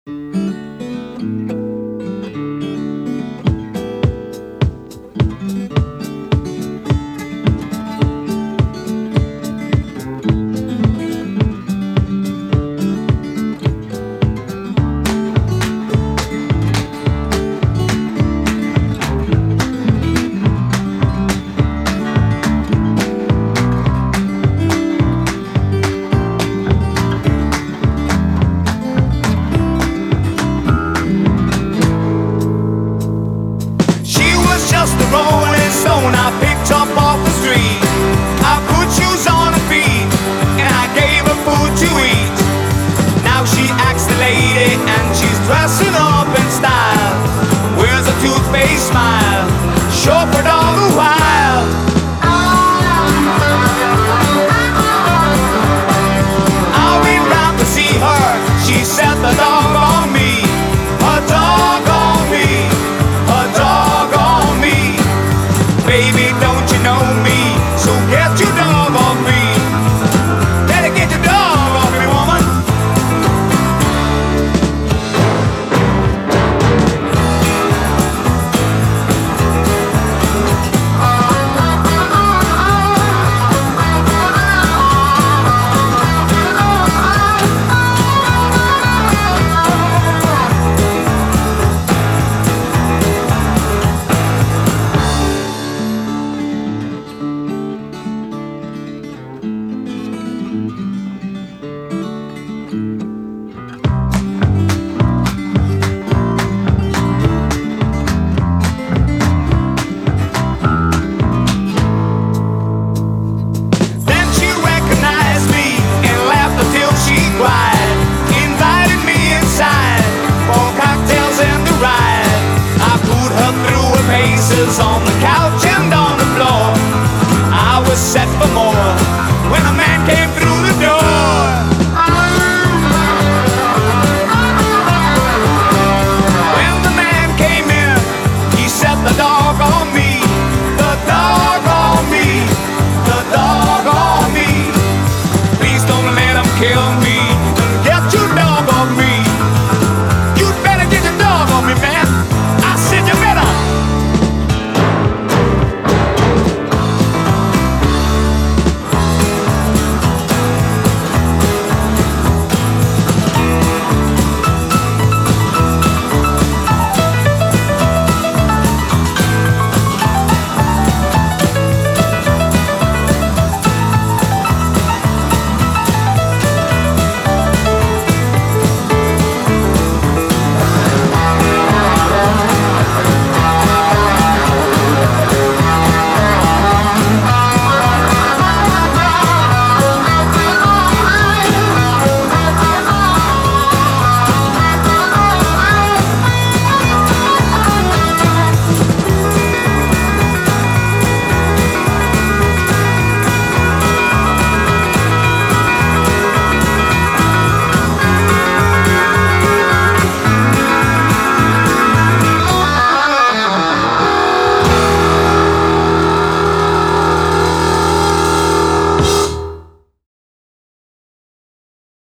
Just a rolling stone I picked up off the street. I put shoes on her feet and I gave her food to eat. Now she acts the lady and she's dressing up in style. Wears a toothpaste smile, chauffeured